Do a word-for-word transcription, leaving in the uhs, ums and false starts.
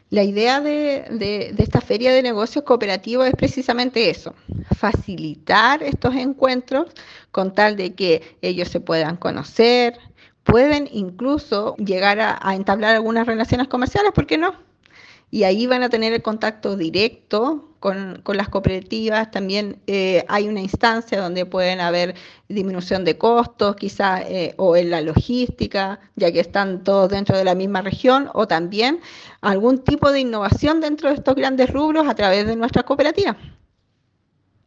La idea de, de, de esta feria de negocios cooperativos es precisamente eso, facilitar estos encuentros con tal de que ellos se puedan conocer, pueden incluso llegar a, a entablar algunas relaciones comerciales, ¿por qué no? Y ahí van a tener el contacto directo con, con las cooperativas. También eh, hay una instancia donde pueden haber disminución de costos, quizás, eh, o en la logística, ya que están todos dentro de la misma región, o también algún tipo de innovación dentro de estos grandes rubros a través de nuestras cooperativas.